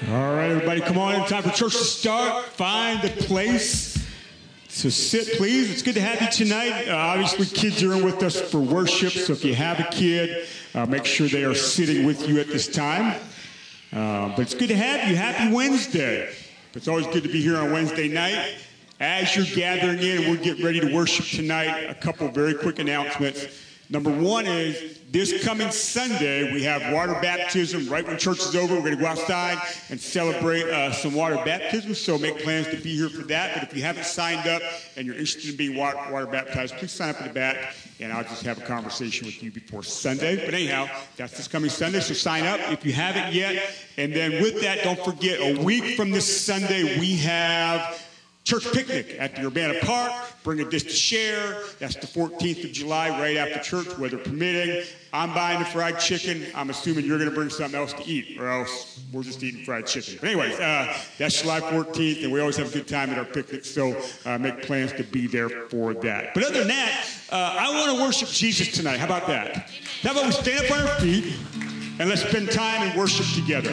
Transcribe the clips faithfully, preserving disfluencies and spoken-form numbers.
All right, everybody, come on in. Time for church to start. Find a place to sit, please. It's good to have you tonight. Uh, obviously, kids are in with us for worship, so if you have a kid, uh, make sure they are sitting with you at this time. Uh, but it's good to have you. Happy Wednesday. It's always good to be here on Wednesday night. As you're gathering in, we're getting ready to worship tonight. A couple very quick announcements. Number one is this coming Sunday, we have water baptism. Right when church is over, we're going to go outside and celebrate uh, some water baptism. So make plans to be here for that. But if you haven't signed up and you're interested in being water, water baptized, please sign up in the back, and I'll just have a conversation with you before Sunday. But anyhow, that's this coming Sunday, so sign up if you haven't yet. And then with that, don't forget, a week from this Sunday, we have church picnic at the Urbana Park. Bring a dish to share. That's the fourteenth of July, right after church, weather permitting. I'm buying the fried chicken. I'm assuming you're going to bring something else to eat, or else we're just eating fried chicken. But anyways, uh, that's July fourteenth, and we always have a good time at our picnic, so uh, make plans to be there for that. But other than that, uh, I want to worship Jesus tonight. How about that? How about we stand up on our feet, and let's spend time and worship together.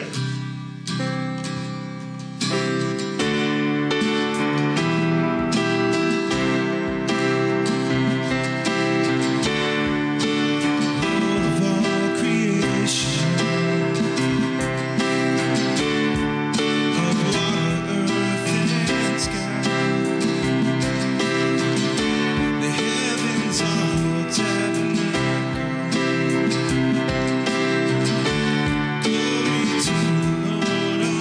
Glory to the Lord.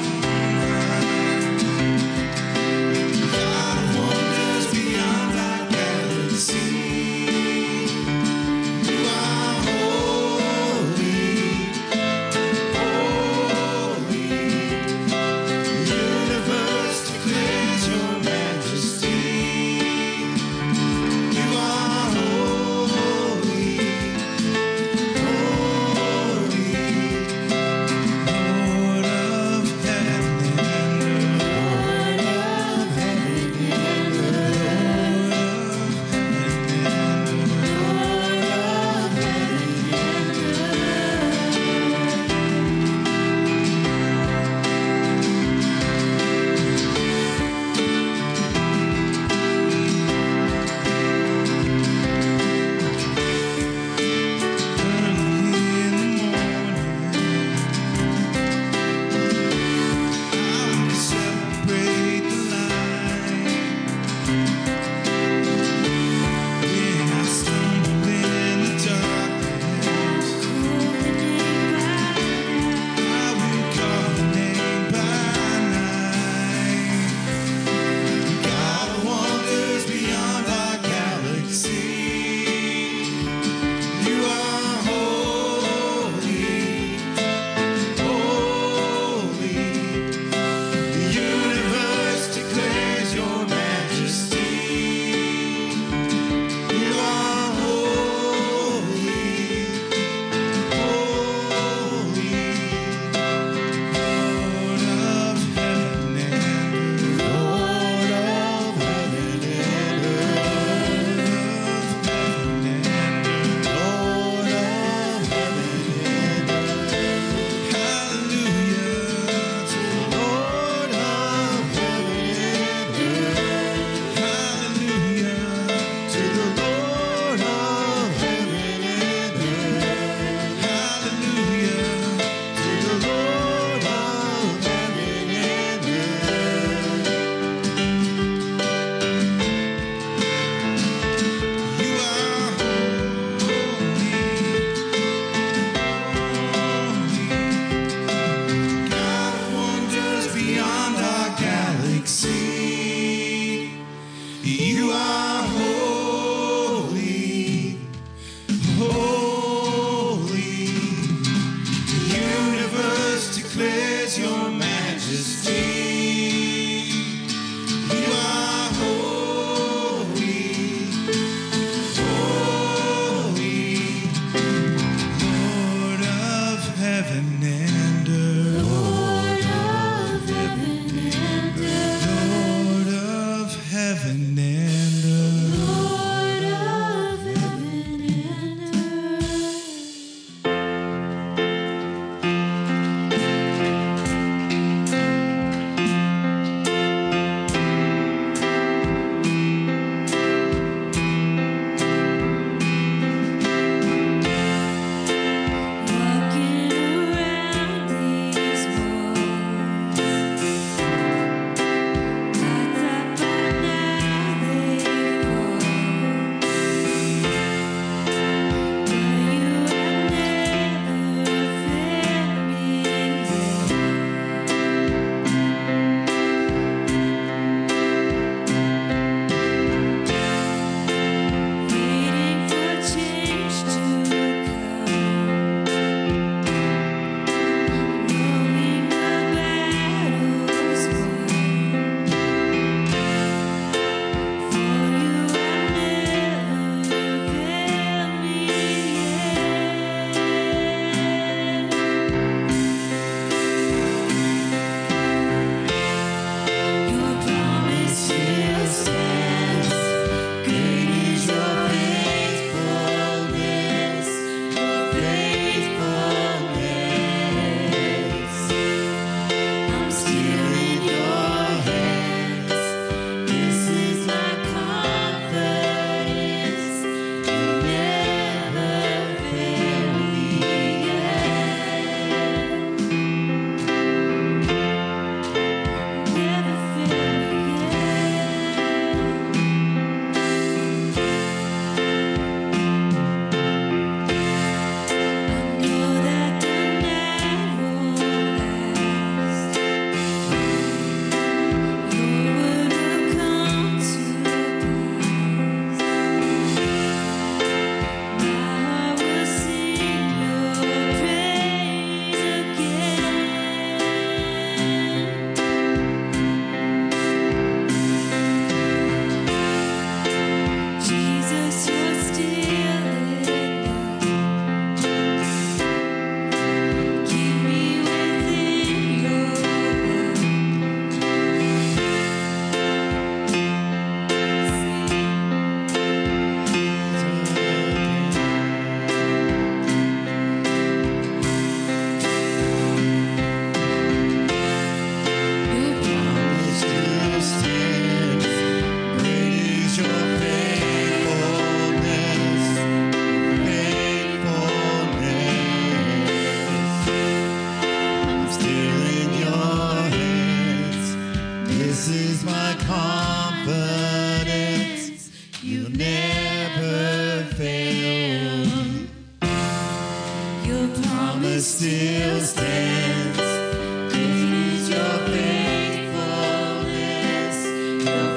promise still stands. Great is your faithfulness, your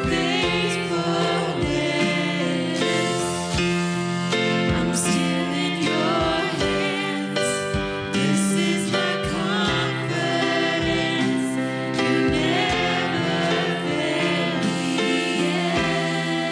faithfulness. I'm still in your hands. This is my confidence. You never fail me yet.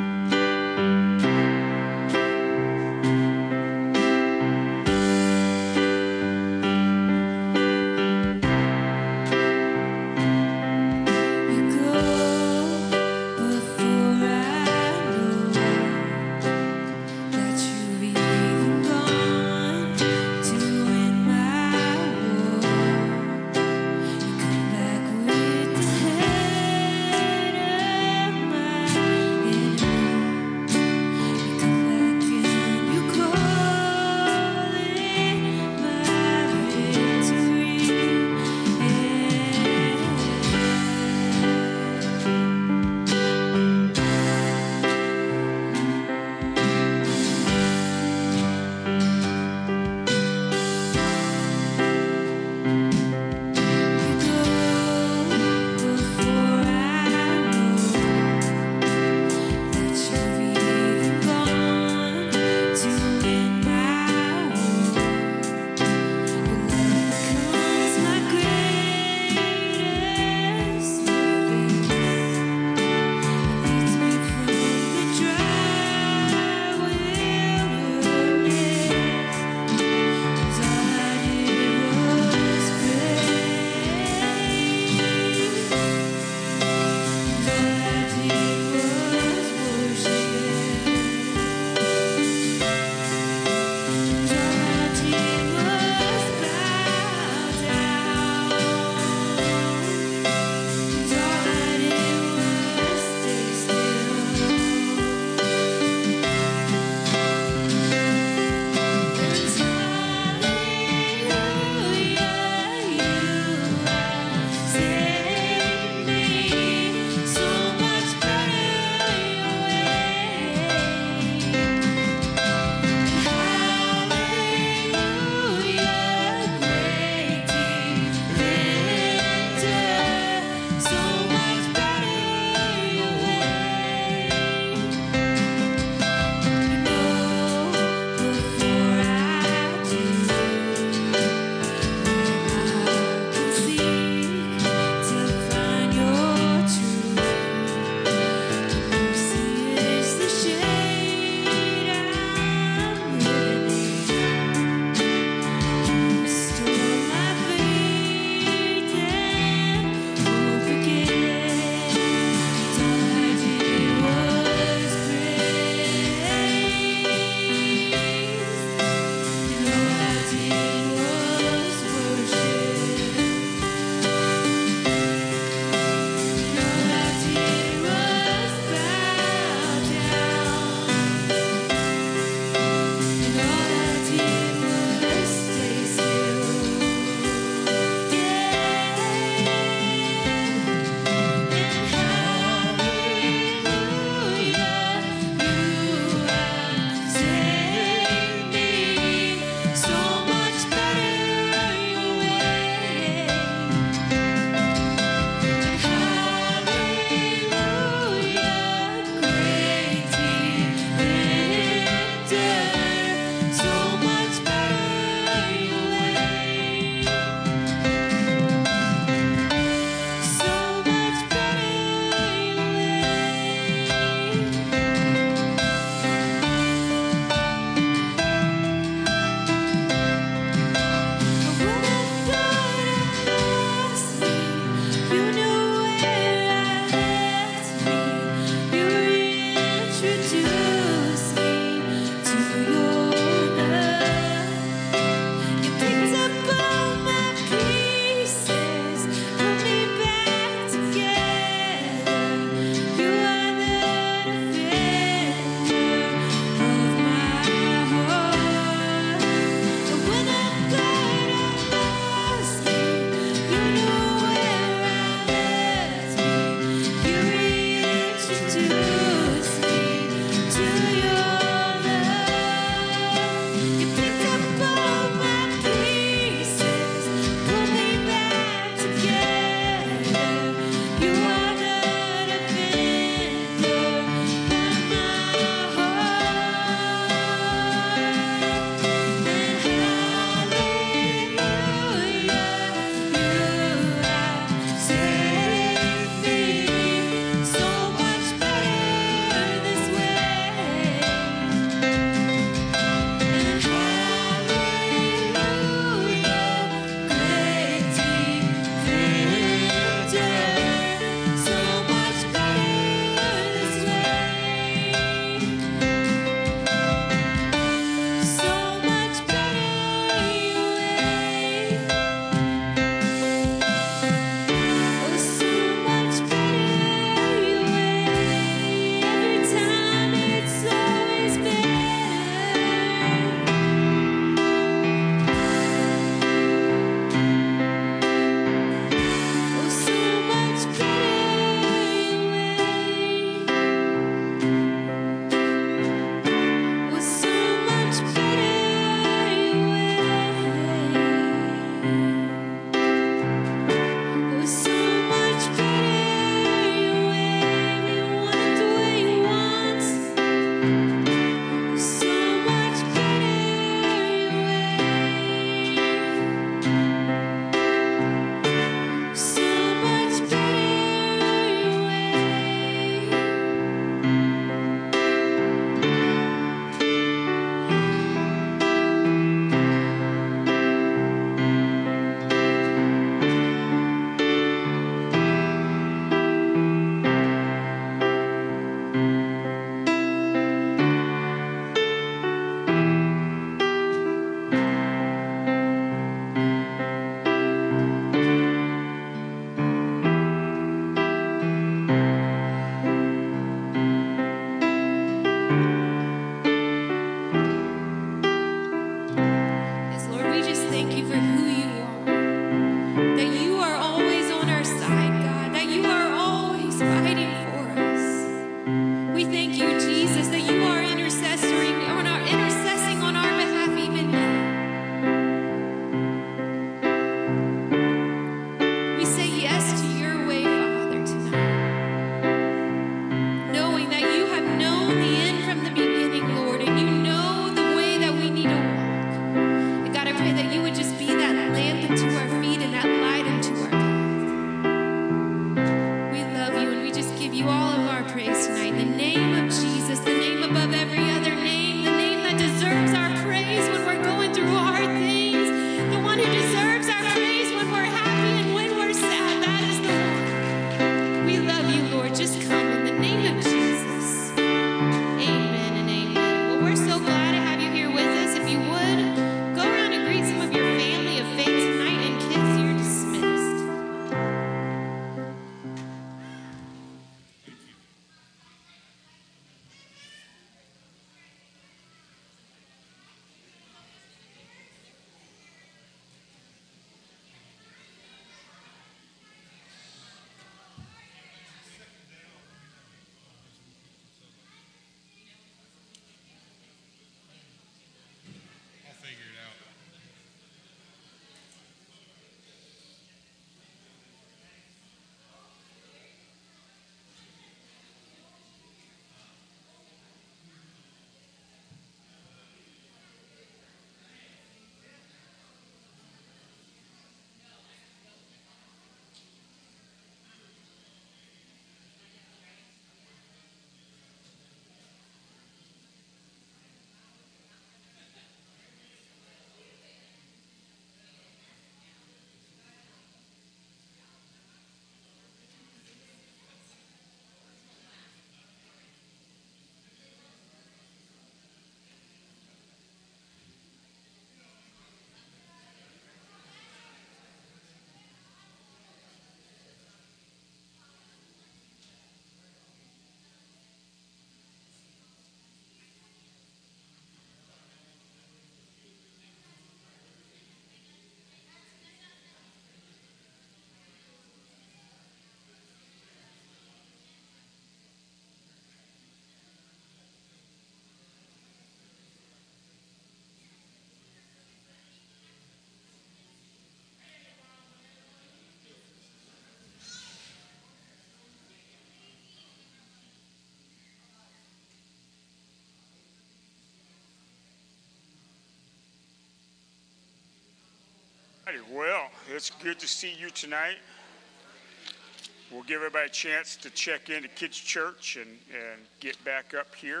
Alrighty, well, it's good to see you tonight. We'll give everybody a chance to check into Kids Church and, and get back up here.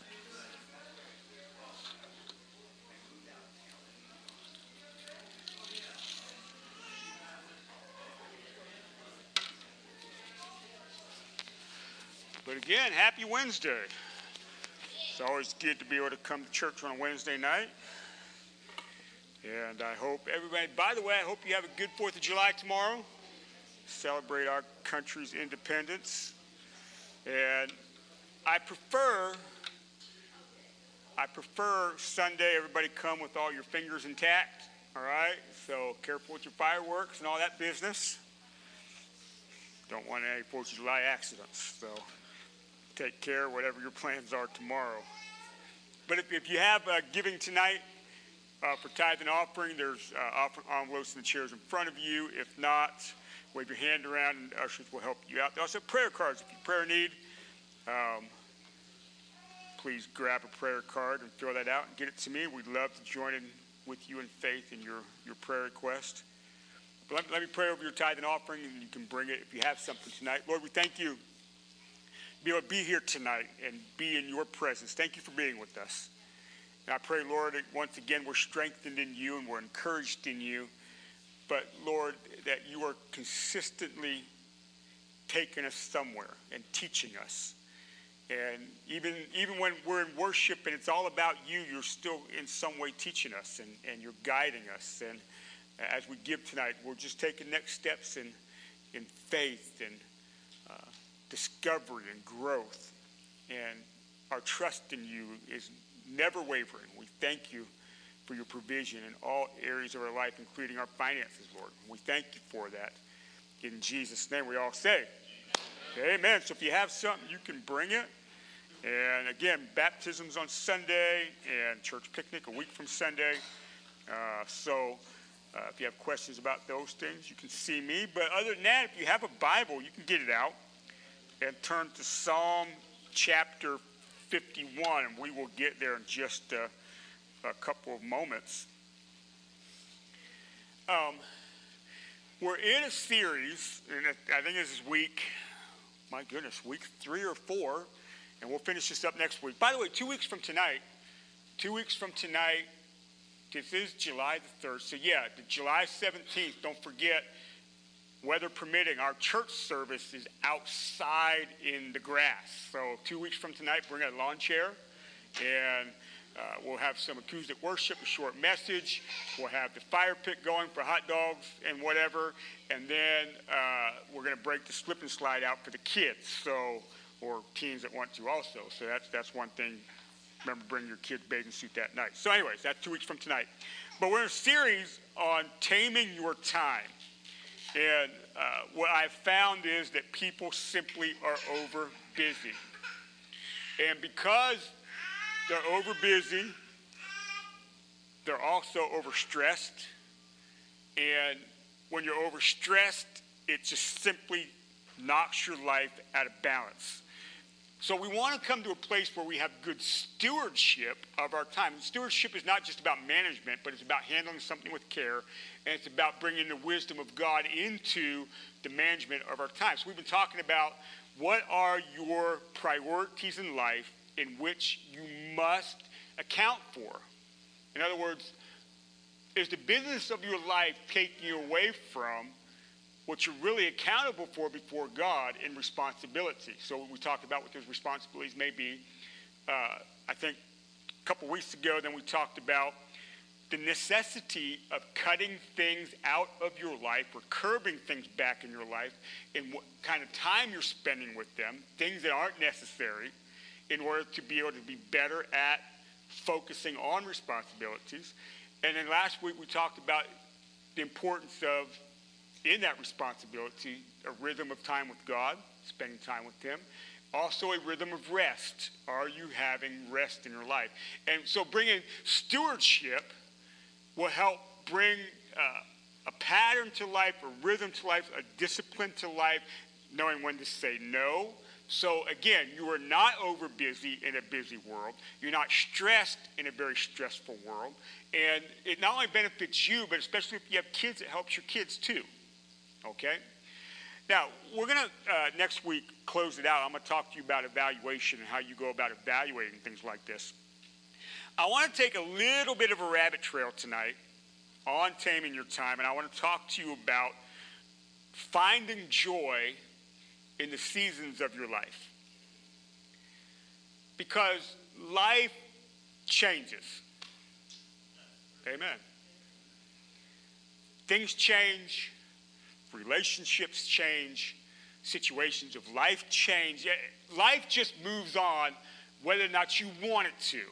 But again, happy Wednesday. It's always good to be able to come to church on a Wednesday night. And I hope everybody, by the way, I hope you have a good fourth of July tomorrow. Celebrate our country's independence. And I prefer, I prefer Sunday everybody come with all your fingers intact, all right? So careful with your fireworks and all that business. Don't want any fourth of July accidents, so take care whatever your plans are tomorrow. But if, if you have uh, giving tonight, Uh, for tithe and offering, there's uh, offering envelopes in the chairs in front of you. If not, wave your hand around and ushers will help you out. There's also prayer cards. If you prayer need, um, please grab a prayer card and fill that out and get it to me. We'd love to join in with you in faith in your, your prayer request. But let, let me pray over your tithe and offering, and you can bring it if you have something tonight. Lord, we thank you to be able to be here tonight and be in your presence. Thank you for being with us. And I pray, Lord, that once again we're strengthened in you and we're encouraged in you. But, Lord, that you are consistently taking us somewhere and teaching us. And even even when we're in worship and it's all about you, you're still in some way teaching us and, and you're guiding us. And as we give tonight, we're just taking next steps in, in faith and uh, discovery and growth. And our trust in you is never wavering. We thank you for your provision in all areas of our life, including our finances, Lord. We thank you for that. In Jesus' name, we all say, amen. Amen. So if you have something, you can bring it. And again, baptism's on Sunday and church picnic a week from Sunday. Uh, so uh, if you have questions about those things, you can see me. But other than that, if you have a Bible, you can get it out and turn to Psalm chapter fifty-one, and we will get there in just a, a couple of moments. Um, we're in a series, and I think this is week, my goodness, week three or four, and we'll finish this up next week. By the way, two weeks from tonight, two weeks from tonight, this is July the third, so yeah, the July seventeenth, don't forget, weather permitting, our church service is outside in the grass. So two weeks from tonight, bring a lawn chair, and uh, we'll have some acoustic worship, a short message. We'll have the fire pit going for hot dogs and whatever, and then uh, we're going to break the slip and slide out for the kids, so or teens that want to also. So that's that's one thing. Remember, bring your kid's bathing suit that night. So anyways, that's two weeks from tonight. But we're in a series on taming your time. And uh, what I've found is that people simply are over busy. And because they're over busy, they're also overstressed. And when you're overstressed, it just simply knocks your life out of balance. So we want to come to a place where we have good stewardship of our time. And stewardship is not just about management, but it's about handling something with care, and it's about bringing the wisdom of God into the management of our time. So we've been talking about what are your priorities in life in which you must account for. In other words, is the business of your life taking you away from what you're really accountable for before God in responsibility? So we talked about what those responsibilities may be. Uh, I think a couple weeks ago, then we talked about the necessity of cutting things out of your life or curbing things back in your life and what kind of time you're spending with them, things that aren't necessary, in order to be able to be better at focusing on responsibilities. And then last week we talked about the importance of, in that responsibility, a rhythm of time with God, spending time with Him. Also a rhythm of rest. Are you having rest in your life? And so bringing stewardship will help bring uh, a pattern to life, a rhythm to life, a discipline to life, knowing when to say no, So again, you are not over busy in a busy world. You're not stressed in a very stressful world. And it not only benefits you, but especially if you have kids, it helps your kids too. Okay? Now, we're going to, uh, next week, close it out. I'm going to talk to you about evaluation and how you go about evaluating things like this. I want to take a little bit of a rabbit trail tonight on taming your time, and I want to talk to you about finding joy in the seasons of your life. Because life changes. Amen. Things change. Relationships change. Situations of life change. Life just moves on whether or not you want it to.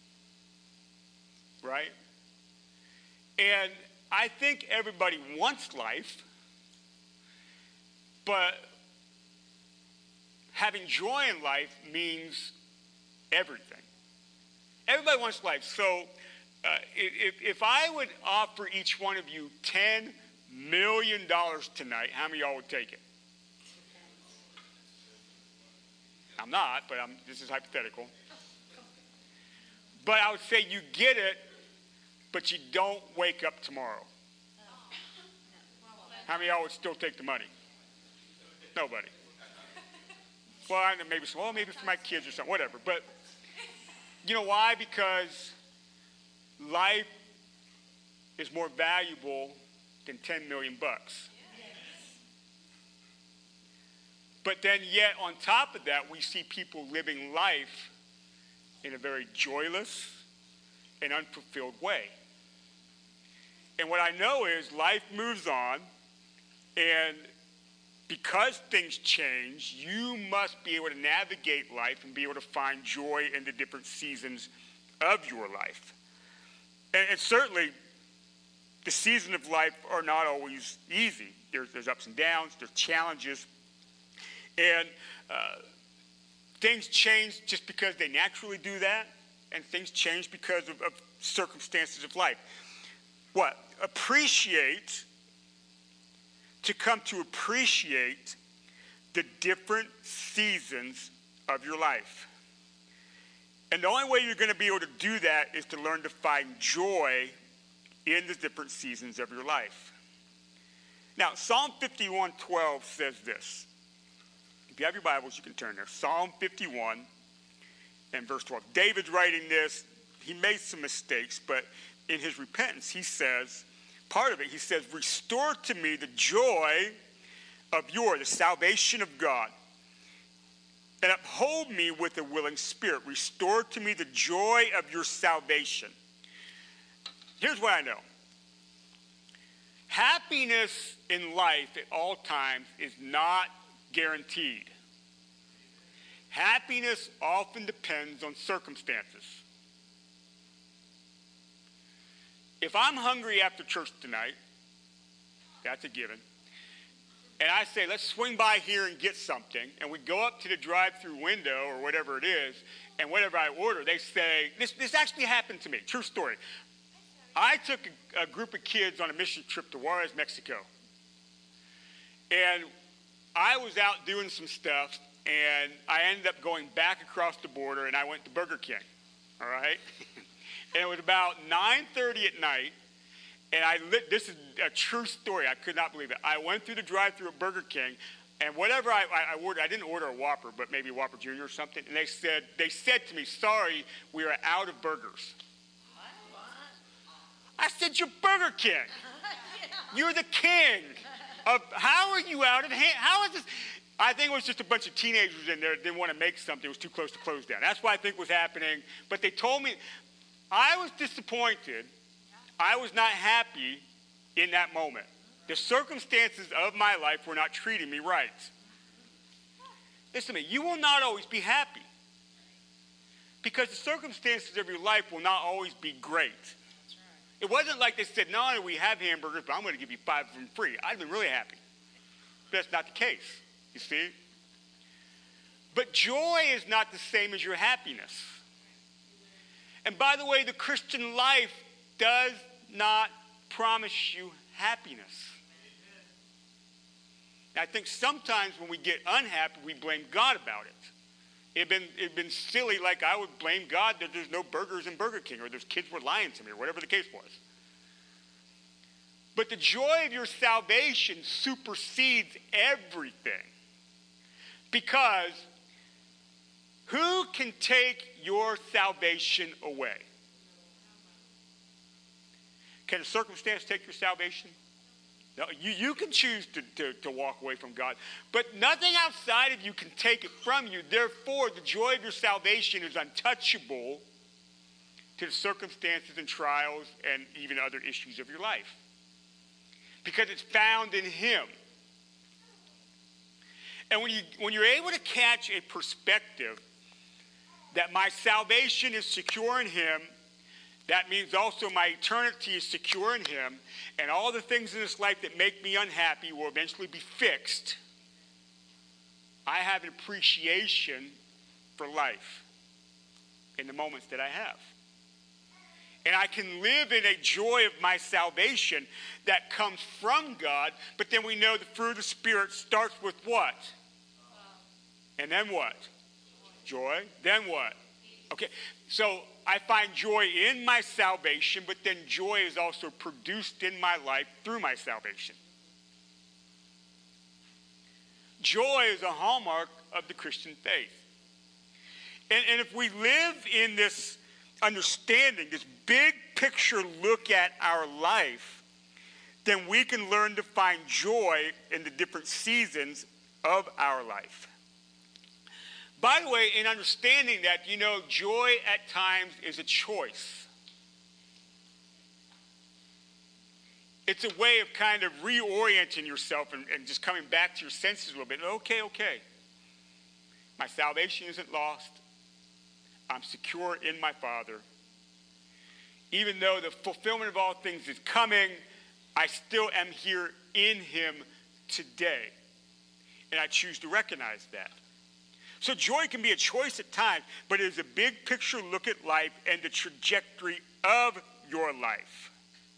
Right? And I think everybody wants life, but having joy in life means everything. Everybody wants life. So uh, if, if I would offer each one of you ten million dollars tonight, how many of y'all would take it? I'm not, but I'm, this is hypothetical. But I would say you get it, but you don't wake up tomorrow. How many of y'all would still take the money? Nobody. Well, I know maybe, well, maybe for my kids or something, whatever. But you know why? Because life is more valuable than ten million bucks. But then yet on top of that, we see people living life in a very joyless and unfulfilled way. And what I know is life moves on, and because things change, you must be able to navigate life and be able to find joy in the different seasons of your life. And, and certainly, the seasons of life are not always easy. There's, there's ups and downs, there's challenges, and uh, things change just because they naturally do that, and things change because of, of circumstances of life. What? Appreciate, to come to appreciate the different seasons of your life. And the only way you're going to be able to do that is to learn to find joy in the different seasons of your life. Now, Psalm fifty-one twelve says this. If you have your Bibles, you can turn there. Psalm fifty-one and verse twelve. David's writing this. He made some mistakes, but in his repentance, he says, part of it, he says, restore to me the joy of your, the salvation of God, and uphold me with a willing spirit. Restore to me the joy of your salvation. Here's what I know. Happiness in life at all times is not guaranteed. Happiness often depends on circumstances. If I'm hungry after church tonight, that's a given, and I say, let's swing by here and get something, and we go up to the drive-through window or whatever it is, and whatever I order, they say, this, this actually happened to me, true story. I took a, a group of kids on a mission trip to Juarez, Mexico, and I was out doing some stuff, and I ended up going back across the border, and I went to Burger King, all right? And it was about nine thirty at night, and I lit, this is a true story. I could not believe it. I went through the drive-thru at Burger King, and whatever I, I, I ordered, I didn't order a Whopper, but maybe a Whopper Junior or something, and they said, they said to me, sorry, we are out of burgers. What? I said, you're Burger King. You're the king of, how are you out of hand? How is this? I think it was just a bunch of teenagers in there that didn't want to make something. It was too close to close down. That's what I think was happening. But they told me, I was disappointed. I was not happy in that moment. The circumstances of my life were not treating me right. Listen to me, you will not always be happy, because the circumstances of your life will not always be great. It wasn't like they said, not only do we have hamburgers, but I'm going to give you five of them free. I'd have been really happy. But that's not the case, you see. But joy is not the same as your happiness. And by the way, the Christian life does not promise you happiness. I think sometimes when we get unhappy, we blame God about it. It'd been, it'd been silly, like I would blame God that there's no burgers in Burger King, or those kids were lying to me, or whatever the case was. But the joy of your salvation supersedes everything. Because who can take your salvation away? Can a circumstance take your salvation? No, you, you can choose to, to, to walk away from God, but nothing outside of you can take it from you. Therefore, the joy of your salvation is untouchable to the circumstances and trials and even other issues of your life, because it's found in Him. And when, you, when you're able to catch a perspective that my salvation is secure in Him, that means also my eternity is secure in Him, and all the things in this life that make me unhappy will eventually be fixed. I have an appreciation for life in the moments that I have. And I can live in a joy of my salvation that comes from God, but then we know the fruit of the Spirit starts with what? And then what? Joy. Then what? Okay, so I find joy in my salvation, but then joy is also produced in my life through my salvation. Joy is a hallmark of the Christian faith. And, and if we live in this understanding, this big picture look at our life, then we can learn to find joy in the different seasons of our life. By the way, in understanding that, you know, joy at times is a choice. It's a way of kind of reorienting yourself and, and just coming back to your senses a little bit. Okay, okay. My salvation isn't lost. I'm secure in my Father. Even though the fulfillment of all things is coming, I still am here in Him today. And I choose to recognize that. So joy can be a choice at times, but it is a big picture look at life and the trajectory of your life.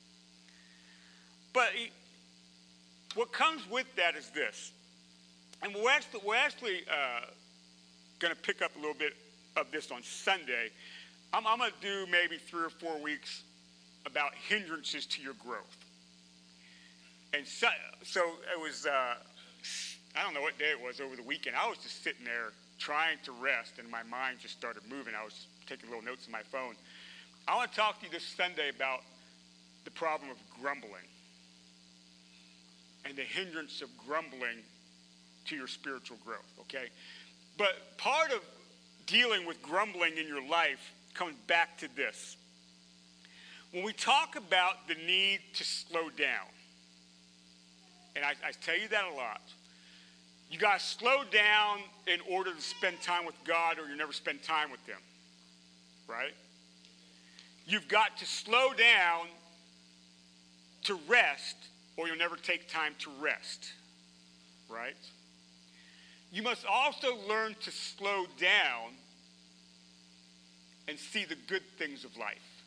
But what comes with that is this. And we're actually, we're actually uh, going to pick up a little bit of this on Sunday. I'm, I'm going to do maybe three or four weeks about hindrances to your growth. And so, so it was, uh, I don't know what day it was over the weekend. I was just sitting there trying to rest, and my mind just started moving. I was taking little notes on my phone. I want to talk to you this Sunday about the problem of grumbling and the hindrance of grumbling to your spiritual growth, okay? But part of dealing with grumbling in your life comes back to this. When we talk about the need to slow down, and I, I tell you that a lot, you got to slow down in order to spend time with God, or you never spend time with Him, right? You've got to slow down to rest, or you'll never take time to rest, right? You must also learn to slow down and see the good things of life.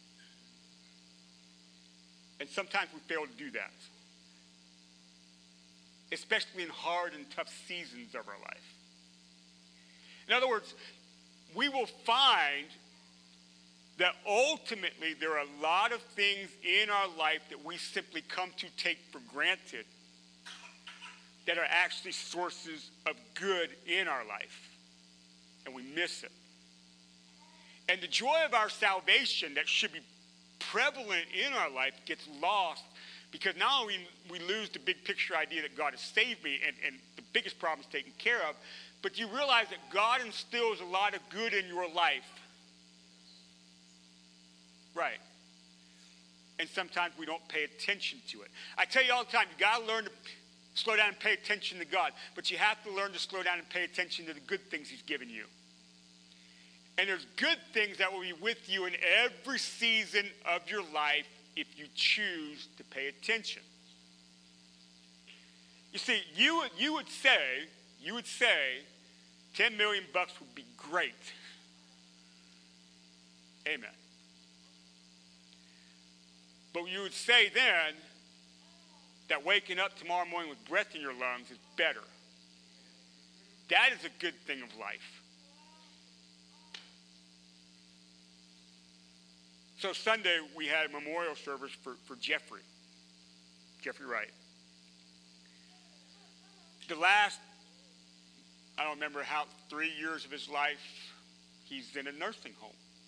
And sometimes we fail to do that, especially in hard and tough seasons of our life. In other words, we will find that ultimately there are a lot of things in our life that we simply come to take for granted that are actually sources of good in our life, and we miss it. And the joy of our salvation that should be prevalent in our life gets lost, because not only we lose the big picture idea that God has saved me and, and the biggest problem is taken care of, but you realize that God instills a lot of good in your life. Right. And sometimes we don't pay attention to it. I tell you all the time, you got to learn to slow down and pay attention to God, but you have to learn to slow down and pay attention to the good things He's given you. And there's good things that will be with you in every season of your life if you choose to pay attention. You see, you, you would say, you would say, ten million bucks would be great. Amen. But you would say then, that waking up tomorrow morning with breath in your lungs is better. That is a good thing of life. So Sunday, we had a memorial service for, for Jeffrey, Jeffrey Wright. The last, I don't remember how, three years of his life, he's in a nursing home.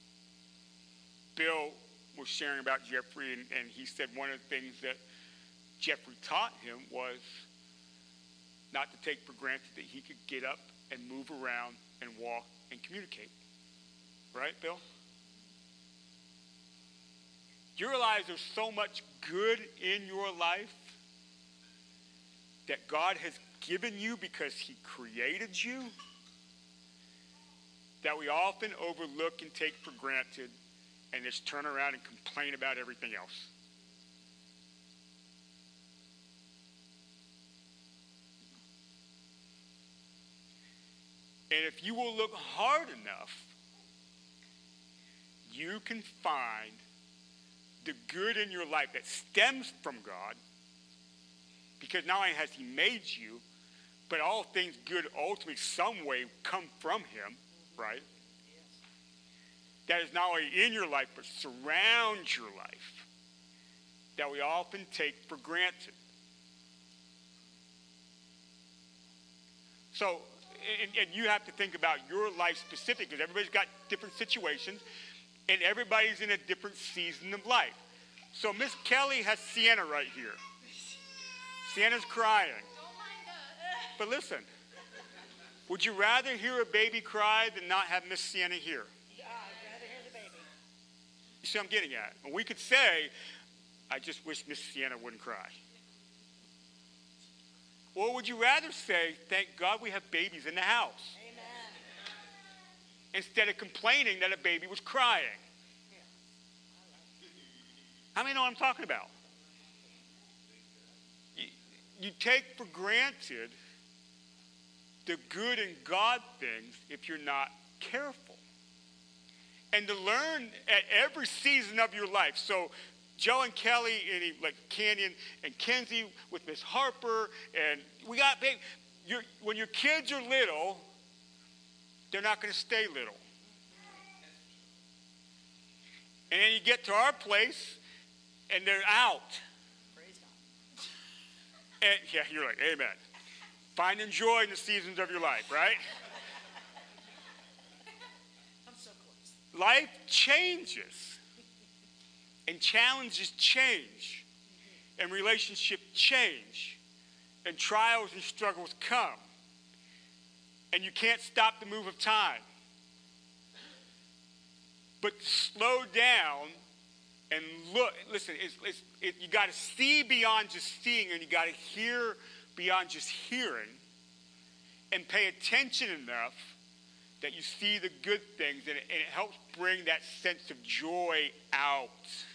Bill was sharing about Jeffrey, and, and he said one of the things that Jeffrey taught him was not to take for granted that he could get up and move around and walk and communicate. Right, Bill? You realize there's so much good in your life that God has given you because he created you, that we often overlook and take for granted and just turn around and complain about everything else. And if you will look hard enough, you can find the good in your life that stems from God, because not only has he made you, but all things good ultimately some way come from him, right? That is not only in your life, but surrounds your life, that we often take for granted. So, and, and you have to think about your life specific, because everybody's got different situations, and everybody's in a different season of life. So Miss Kelly has Sienna right here. Sienna's crying. But listen, would you rather hear a baby cry than not have Miss Sienna here? Yeah, I'd rather hear the baby. You see what I'm getting at? And we could say, I just wish Miss Sienna wouldn't cry. Or would you rather say, thank God we have babies in the house? Amen. Instead of complaining that a baby was crying. How many know what I'm talking about? You, you take for granted the good in God things if you're not careful. And to learn at every season of your life. So Joe and Kelly, and he, like Canyon and Kenzie with Miss Harper, and we got big. You're, when your kids are little, they're not going to stay little. And then you get to our place, and they're out. Praise God. And yeah, you're like, amen. Finding joy in the seasons of your life, right? I'm so close. Life changes. And challenges change. And relationships change. And trials and struggles come. And you can't stop the move of time. But slow down and look. Listen, it's, it's, it, you got to see beyond just seeing, and you got to hear beyond just hearing, and pay attention enough that you see the good things, and it, and it helps bring that sense of joy out.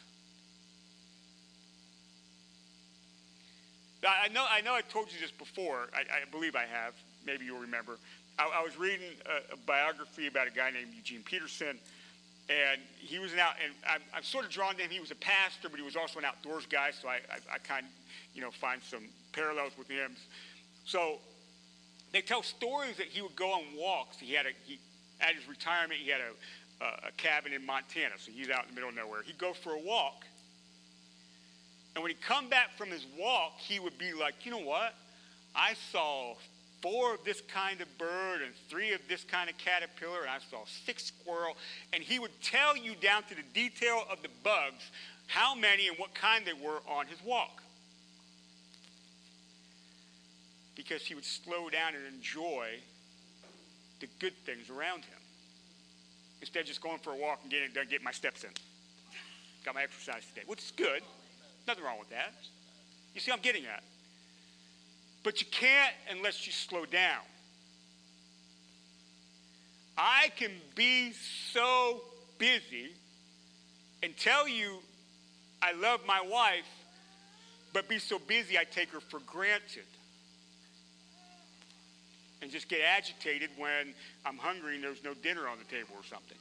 I know, I know I told you this before. I, I believe I have. Maybe you'll remember. I, I was reading a, a biography about a guy named Eugene Peterson, and he was an out, and I'm, I'm sort of drawn to him. He was a pastor, but he was also an outdoors guy, so I, I, I kind of, you know, find some parallels with him. So they tell stories that he would go on walks. He had a, he, at his retirement, he had a, a, a cabin in Montana, so he's out in the middle of nowhere. He'd go for a walk, and when he'd come back from his walk, he would be like, you know what? I saw four of this kind of bird and three of this kind of caterpillar, and I saw six squirrel. And he would tell you down to the detail of the bugs how many and what kind they were on his walk. Because he would slow down and enjoy the good things around him. Instead of just going for a walk and getting, getting my steps in. Got my exercise today, which is good. Nothing wrong with that. You see what I'm getting at? But you can't unless you slow down. I can be so busy and tell you I love my wife, but be so busy I take her for granted. And just get agitated when I'm hungry and there's no dinner on the table or something.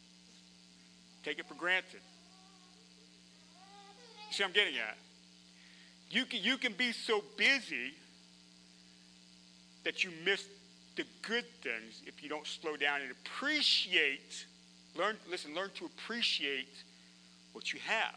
Take it for granted. You see what I'm getting at? You can, you can be so busy that you miss the good things if you don't slow down and appreciate, learn, listen, learn to appreciate what you have.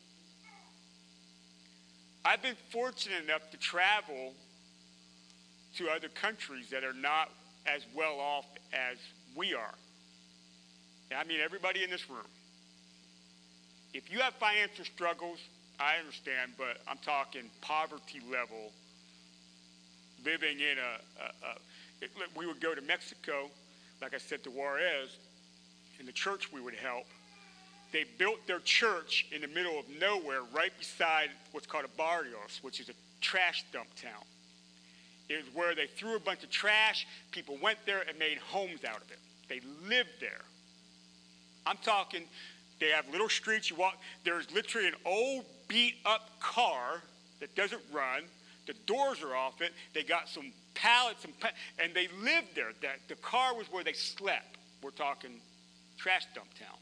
I've been fortunate enough to travel to other countries that are not as well off as we are. And I mean everybody in this room. If you have financial struggles, I understand, but I'm talking poverty level, living in a, a, a it, we would go to Mexico, like I said to Juarez, in the church we would help. They built their church in the middle of nowhere, right beside what's called a barrios, which is a trash dump town. It was where they threw a bunch of trash. People went there and made homes out of it. They lived there. I'm talking, they have little streets. You walk. There's literally an old beat-up car that doesn't run. The doors are off it. They got some pallets and, pa- and they lived there. That the car was where they slept. We're talking trash dump town.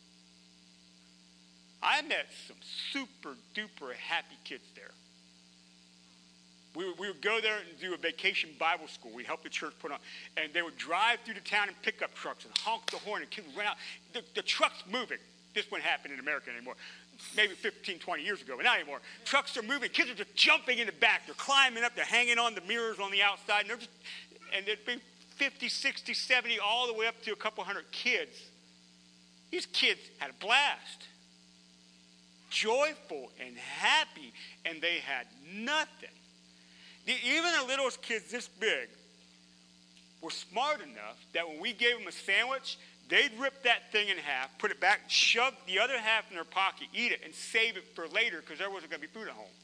I met some super duper happy kids there. We would, we would go there and do a vacation Bible school. We helped the church put on, and they would drive through the town in pickup trucks and honk the horn, and kids would run out. The, the truck's moving. This wouldn't happen in America anymore. Maybe fifteen, twenty years ago, but not anymore. Trucks are moving. Kids are just jumping in the back. They're climbing up. They're hanging on the mirrors on the outside. And, they're just, and there'd be fifty, sixty, seventy, all the way up to a couple hundred kids. These kids had a blast. Joyful and happy, and they had nothing. Even the littlest kids this big were smart enough that when we gave them a sandwich, they'd rip that thing in half, put it back, shove the other half in their pocket, eat it, and save it for later because there wasn't going to be food at home.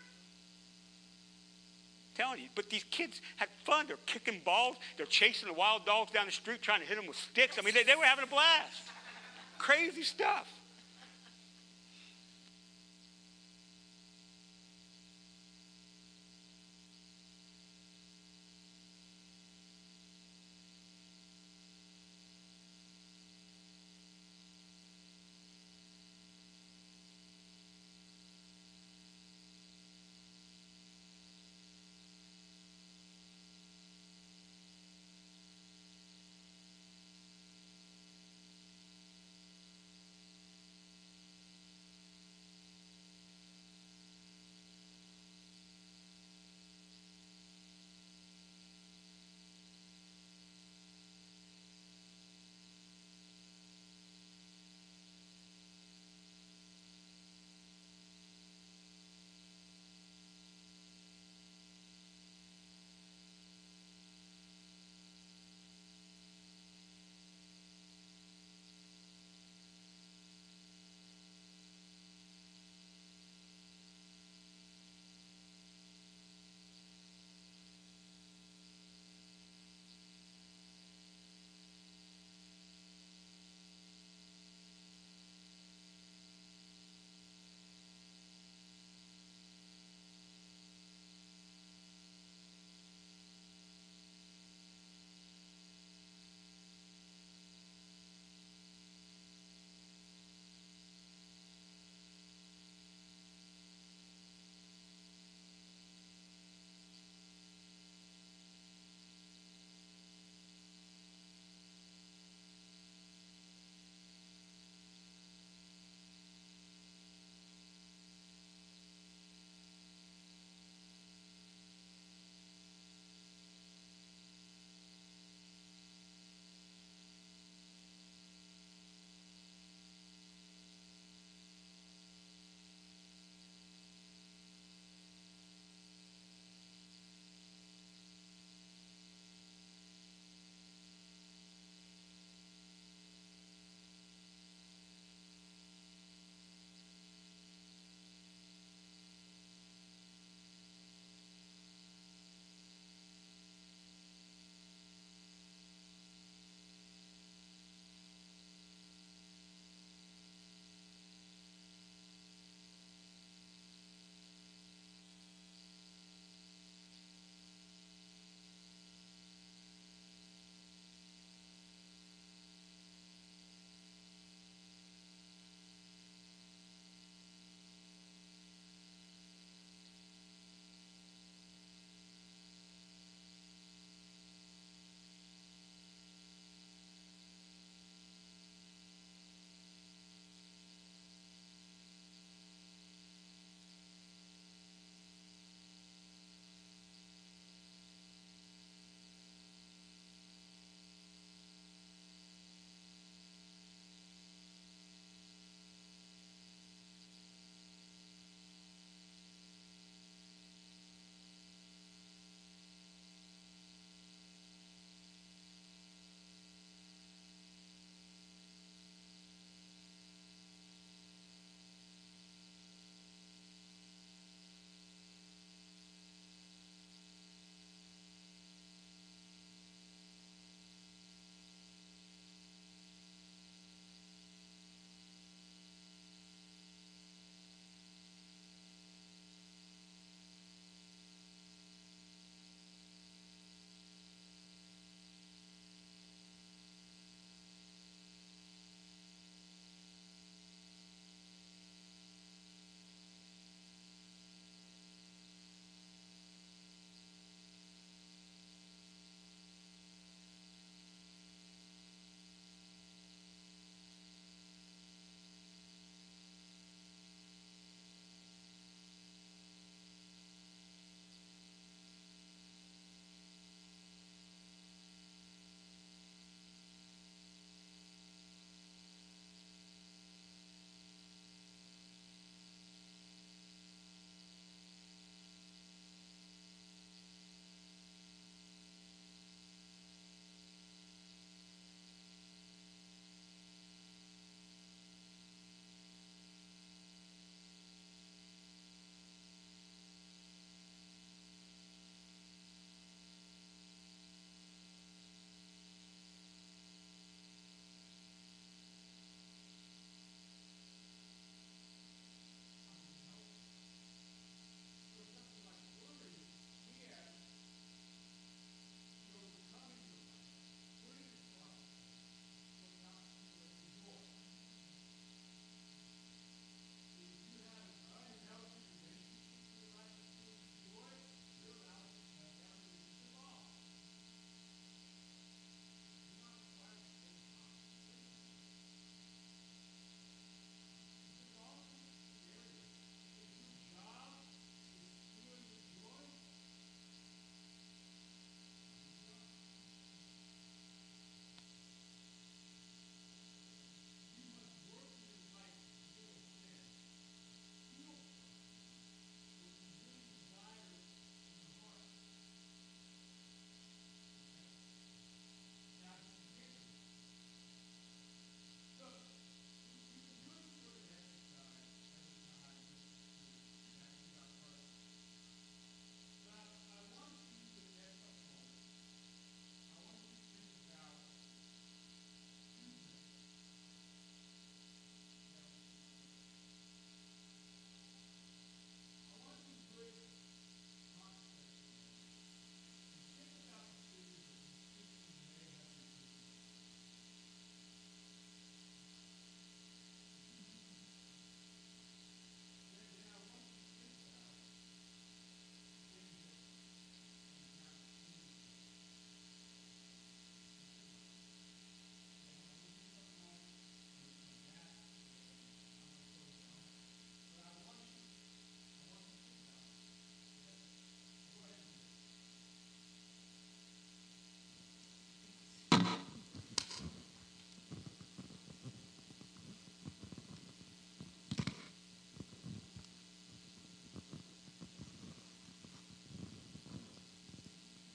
I'm telling you, but these kids had fun. They're kicking balls. They're chasing the wild dogs down the street, trying to hit them with sticks. I mean, they, they were having a blast. Crazy stuff.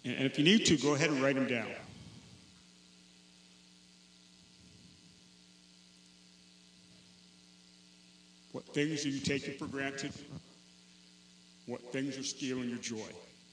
And if you need to, go ahead and write them down. What things are you taking for granted? What things are stealing your joy?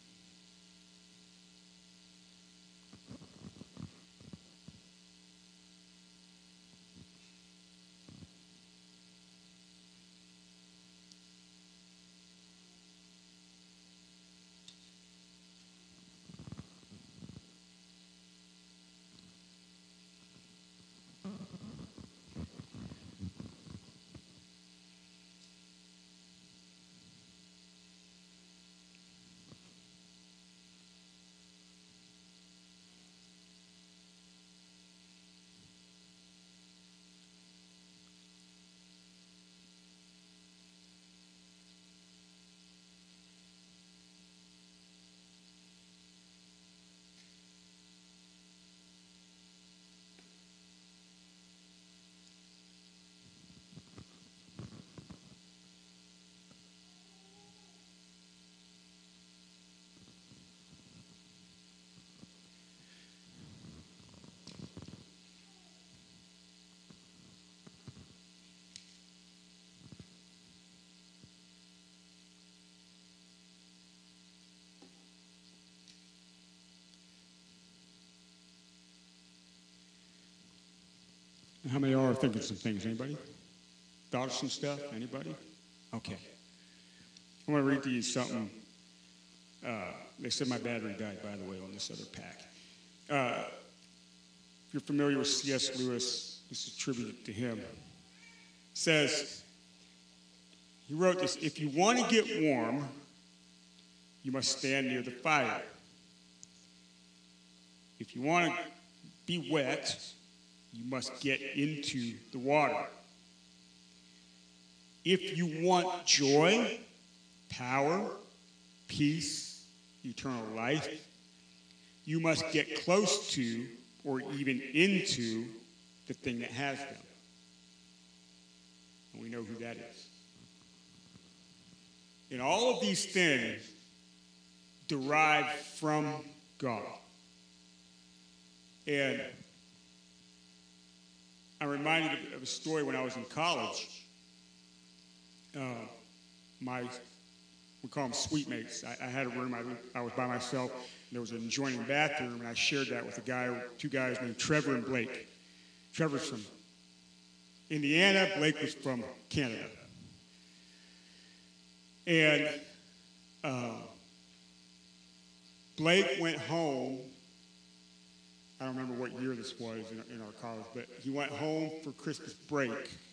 How many are thinking some things? Anybody? Thought of some stuff? Anybody? Okay. I want to read to you something. Uh, they said my battery died, by the way, on this other pack. Uh, if you're familiar with C S. Lewis, this is a tribute to him. It says, he wrote this, if you want to get warm, you must stand near the fire. If you want to be wet, you must get into the water. If you want joy, power, peace, eternal life, you must get close to or even into the thing that has them. And we know who that is. And all of these things derive from God. And I'm reminded of, of a story when I was in college. Uh, my, we call them suite mates. I, I had a room, I, I was by myself. There was an adjoining bathroom, and I shared that with a guy, two guys named Trevor and Blake. Trevor's from Indiana, Blake was from Canada. And uh, Blake went home. I don't remember what year this was in, in our college, but he went home for Christmas break.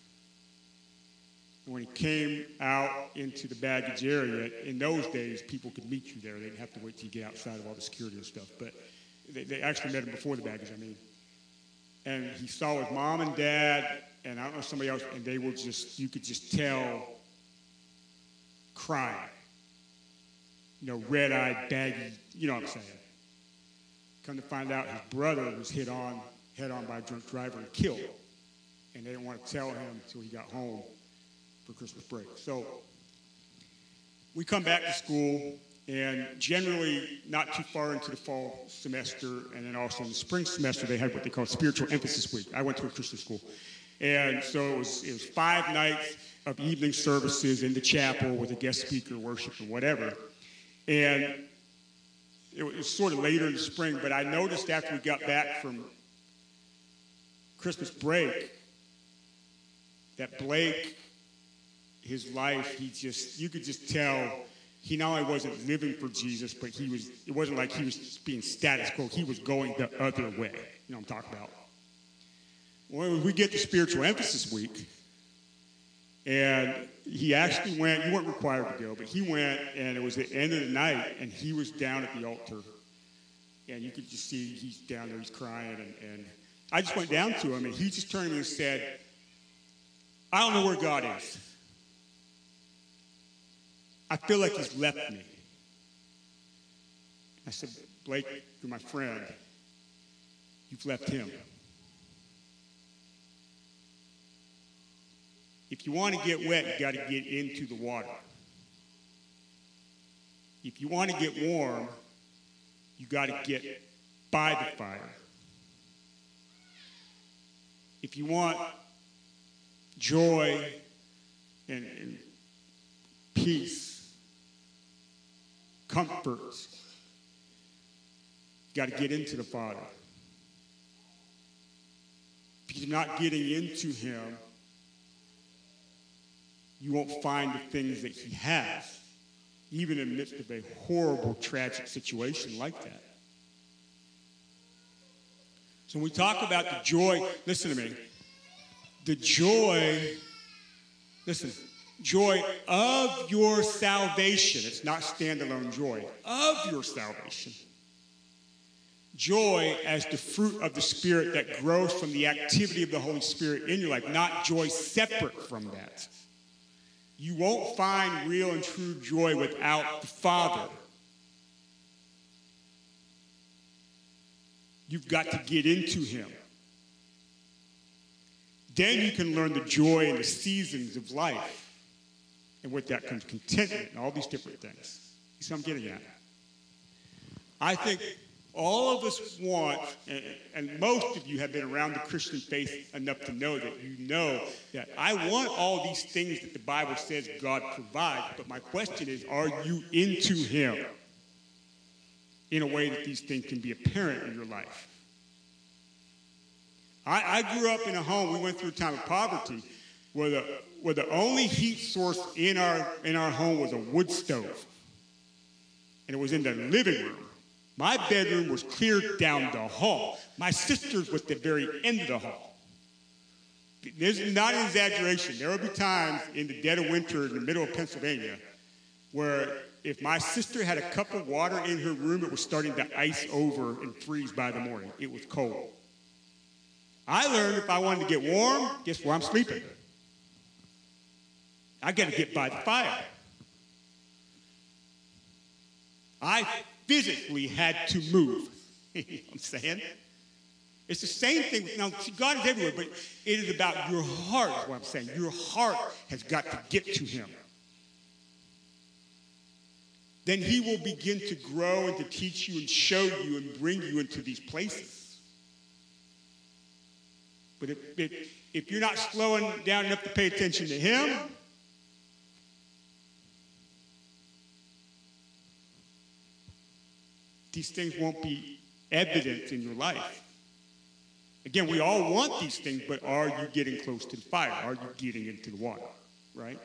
And when he came out into the baggage area, in those days, people could meet you there. They didn't have to wait till you get outside of all the security and stuff. But they, they actually met him before the baggage, I mean. And he saw his mom and dad, and I don't know, somebody else, and they were just, you could just tell, crying. You know, red-eyed, baggy, you know what I'm saying. Come to find out, his brother was hit on, head on by a drunk driver and killed. And they didn't want to tell him until he got home for Christmas break. So we come back to school, and generally not too far into the fall semester, and then also in the spring semester, they had what they call Spiritual Emphasis Week. I went to a Christian school. And so it was, it was five nights of evening services in the chapel with a guest speaker, worship, and whatever. And it was sort of later in the spring, but I noticed after we got back from Christmas break that Blake, his life, he just, you could just tell he not only wasn't living for Jesus, but he was, it wasn't like he was being status quo. He was going the other way. You know what I'm talking about? When we get to Spiritual Emphasis Week, and he actually went, you weren't required to go, but he went, and it was the end of the night, and he was down at the altar. And you could just see he's down there, he's crying. And, and I just went down to him, and he just turned to me and said, I don't know where God is. I feel like he's left me. I said, Blake, you're my friend. You've left him. If you want to get wet, you got to get into the water. If you want to get warm, you got to get by the fire. If you want joy and, and peace, comfort, you got to get into the Father. If you're not getting into him, you won't find the things that he has, even in the midst of a horrible, tragic situation like that. So when we talk about the joy, listen to me, the joy, listen, joy of your salvation, it's not standalone joy, of your salvation. Joy as the fruit of the Spirit that grows from the activity of the Holy Spirit in your life, not joy separate from that. You won't find real and true joy without the Father. You've got to get into him. Then you can learn the joy in the seasons of life. And with that comes contentment and all these different things. You see what I'm getting at? I think all of us want, and, and most of you have been around the Christian faith enough to know that you know that I want all these things that the Bible says God provides, but my question is, are you into him in a way that these things can be apparent in your life? I, I grew up in a home, we went through a time of poverty, where the, where the only heat source in our, in our home was a wood stove. And it was in the living room. My bedroom was clear down the hall. My sister's was the very end of the hall. This is not an exaggeration. There would be times in the dead of winter in the middle of Pennsylvania where if my sister had a cup of water in her room, it was starting to ice over and freeze by the morning. It was cold. I learned if I wanted to get warm, guess where I'm sleeping? I got to get by the fire. I physically had to move. You know what I'm saying? It's the same thing. Now, see, God is everywhere, but it is about your heart, is what I'm saying. Your heart has got to get to him. Then he will begin to grow and to teach you and show you and bring you into these places. But if, if, if you're not slowing down enough to pay attention to him, these things won't be evident in your life. Again, we all want these things, but are you getting close to the fire? Are you getting into the water? Right?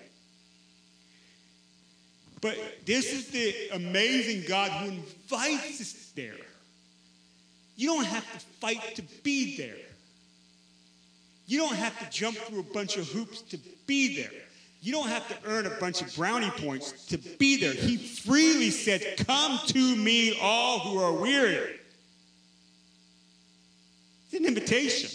But this is the amazing God who invites us there. You don't have to fight to be there. You don't have to jump through a bunch of hoops to be there. You don't have to earn a bunch of brownie points to be there. He freely said, "Come to me, all who are weary." It's an invitation.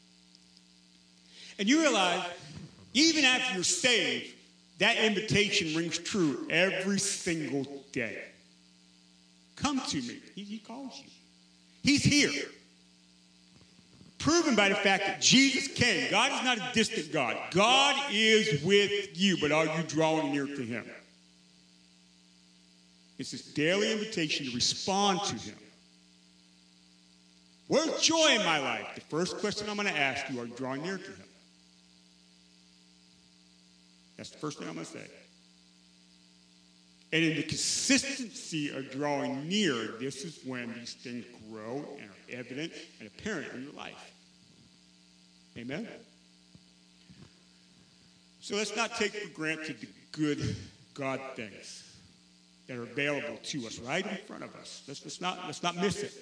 And you realize, even after you're saved, that invitation rings true every single day. Come to me. He, he calls you. He's here. Proven by the fact that Jesus came. God is not a distant God. God is with you, but are you drawing near to him? It's this daily invitation to respond to him. Where's joy in my life? The first question I'm going to ask you, are you drawing near to him? That's the first thing I'm going to say. And in the consistency of drawing near, this is when these things grow and are evident and apparent in your life. Amen? So let's not take for granted the good God things that are available to us right in front of us. Let's, let's, not, let's not miss it.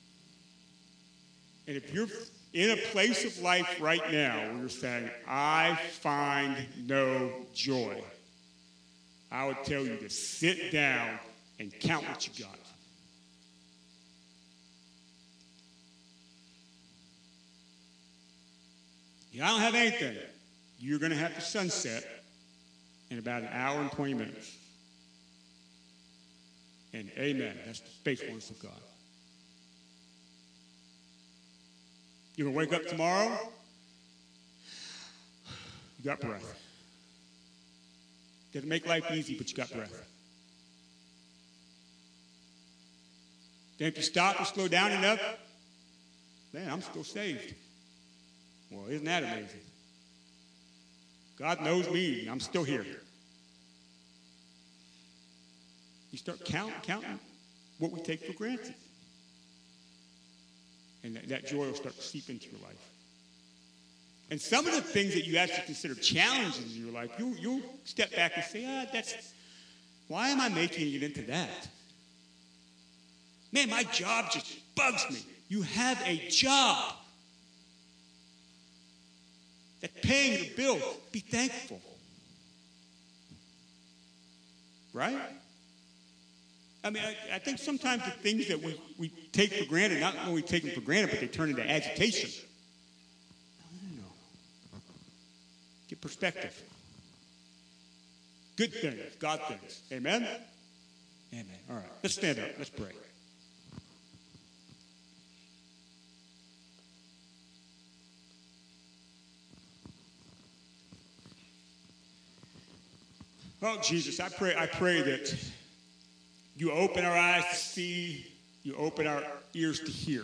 And if you're in a place of life right now where you're saying, I find no joy, I would tell you to sit down and count what you got. You don't have anything. You're going to have the sunset in about an hour and twenty minutes. And amen. That's the faithfulness of God. You're going to wake up tomorrow, you got breath. Doesn't make life easy, but you got breath. Then if you stop and slow down enough, man, I'm still saved. Well, isn't that amazing? God knows me, and I'm still here. You start count, counting what we take for granted. And that, that joy will start to seep into your life. And some of the things that you actually consider challenges in your life, you'll, you'll step back and say, ah, that's, why am I making it into that? Man, my job just bugs me. You have a job that's paying the bill. Be thankful. Right? I mean, I, I think sometimes the things that we, we take for granted, not only take them for granted, but they turn into agitation. No, no, no. Get perspective. Good things, God things. Amen? Amen. All right, let's stand up. Let's pray. Oh, Jesus, I pray, I pray that you open our eyes to see, you open our ears to hear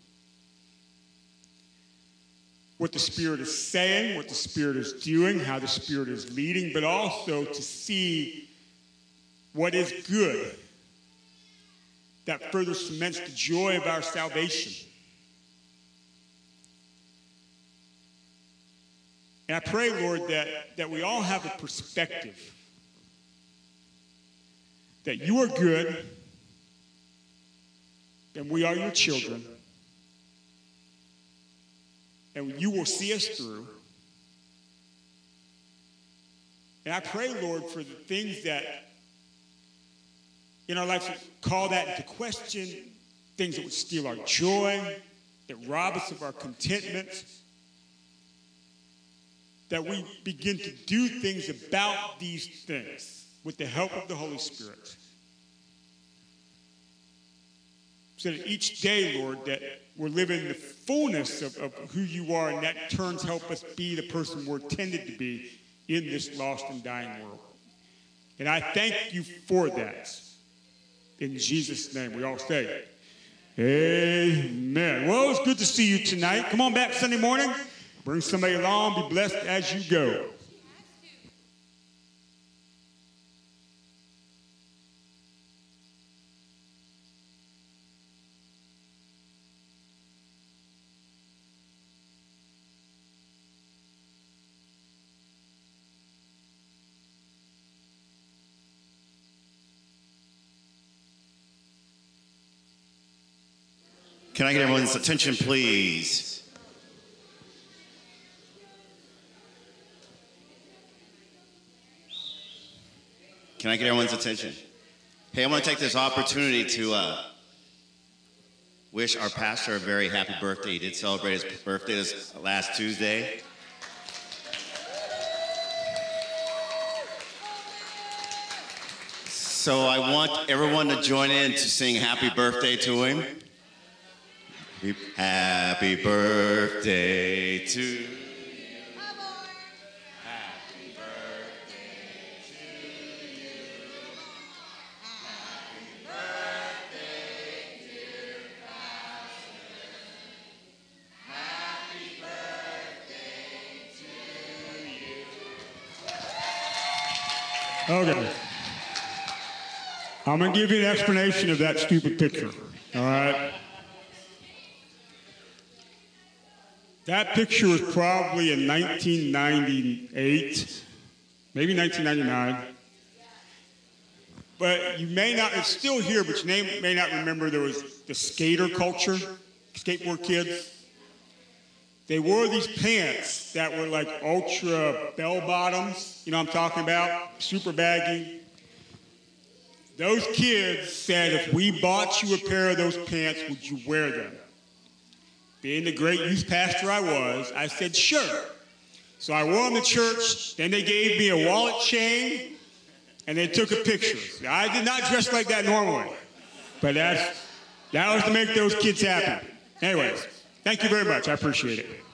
what the Spirit is saying, what the Spirit is doing, how the Spirit is leading, but also to see what is good that further cements the joy of our salvation. And I pray, Lord, that, that we all have a perspective that you are good, and we are your children, and you will see us through. And I pray, Lord, for the things that in our lives call that into question, things that would steal our joy, that rob us of our contentment, that we begin to do things about these things with the help of the Holy Spirit. So that each day, Lord, that we're living the fullness of, of who you are, and that turns help us be the person we're intended to be in this lost and dying world. And I thank you for that. In Jesus' name, we all say, amen. Well, it's good to see you tonight. Come on back Sunday morning. Bring somebody along. Be blessed as you go. Can I get everyone's attention, please? Can I get everyone's attention? Hey, I want to take this opportunity to uh, wish our pastor a very happy birthday. He did celebrate his birthday this last Tuesday. So I want everyone to join in to sing happy birthday to him. Happy birthday to you. Happy birthday to you. Happy birthday, dear Pastor. Happy birthday to you. Okay. I'm going to give you an explanation of that stupid picture. All right? That picture was probably in nineteen ninety-eight, maybe nineteen ninety-nine. But you may not, it's still here, but you may, may not remember there was the skater culture, skateboard kids. They wore these pants that were like ultra bell bottoms, you know what I'm talking about, super baggy. Those kids said, if we bought you a pair of those pants, would you wear them? Being the great youth pastor I was, I said, sure. So I wore them to church. Then they gave me a wallet chain, and they took a picture. I did not dress like that normally, but that's, that was to make those kids happy. Anyways, thank you very much. I appreciate it.